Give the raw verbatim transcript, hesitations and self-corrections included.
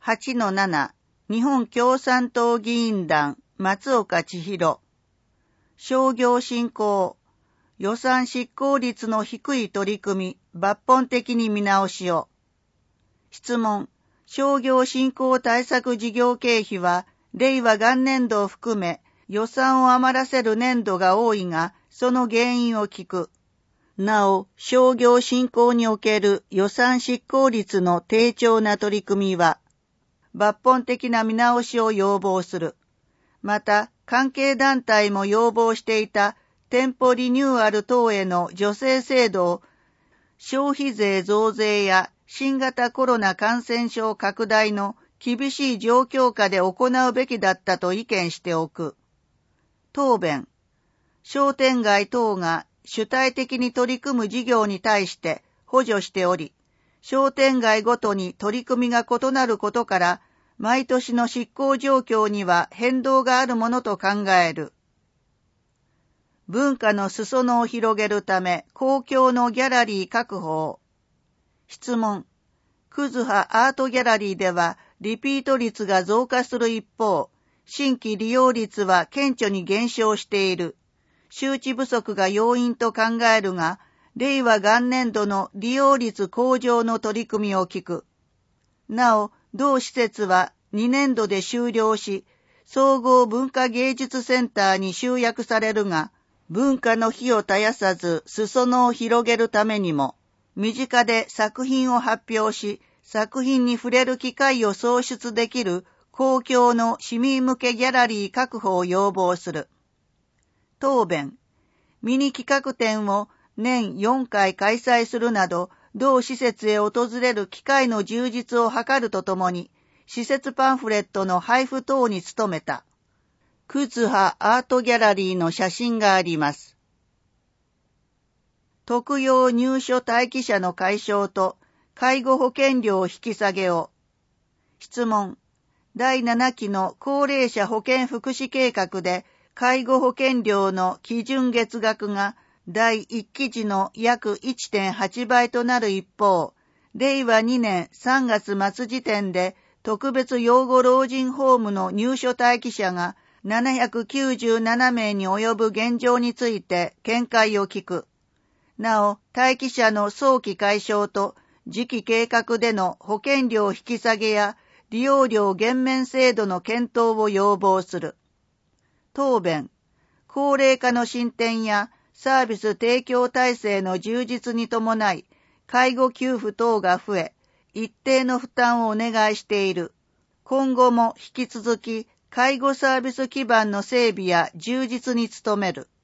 はちのなな 日本共産党議員団松岡千尋商業振興予算執行率の低い取り組み抜本的に見直しを。質問。商業振興対策事業経費は令和元年度を含め予算を余らせる年度が多いが、その原因を聞く。なお、商業振興における予算執行率の低調な取り組みは、抜本的な見直しを要望する。また、関係団体も要望していた店舗リニューアル等への助成制度を消費税増税や新型コロナ感染症拡大の厳しい状況下で行うべきだったと意見しておく。答弁。商店街等が主体的に取り組む事業に対して補助しており、商店街ごとに取り組みが異なることから、毎年の執行状況には変動があるものと考える。文化の裾野を広げるため公共のギャラリー確保を。質問。クズハアートギャラリーではリピート率が増加する一方、新規利用率は顕著に減少している。周知不足が要因と考えるが、令和元年度の利用率向上の取り組みを聞く。なお、同施設はにねんどで終了し、総合文化芸術センターに集約されるが、文化の火を絶やさず裾野を広げるためにも、身近で作品を発表し、作品に触れる機会を創出できる公共の市民向けギャラリー確保を要望する。答弁。ミニ企画展を年よんかい開催するなど、同施設へ訪れる機会の充実を図るとともに、施設パンフレットの配布等に努めた。クズハアートギャラリーの写真があります。特養入所待機者の解消と介護保険料引き下げを。質問。だいななきの高齢者保健福祉計画で介護保険料の基準月額がだいいっき時の約 いってんはち 倍となる一方、令和にねんさんがつ末時点で特別養護老人ホームの入所待機者がななひゃくきゅうじゅうななめいに及ぶ現状について見解を聞く。なお、待機者の早期解消と次期計画での保険料引き下げや利用料減免制度の検討を要望する。答弁。高齢化の進展やサービス提供体制の充実に伴い、介護給付等が増え、一定の負担をお願いしている。今後も引き続き、介護サービス基盤の整備や充実に努める。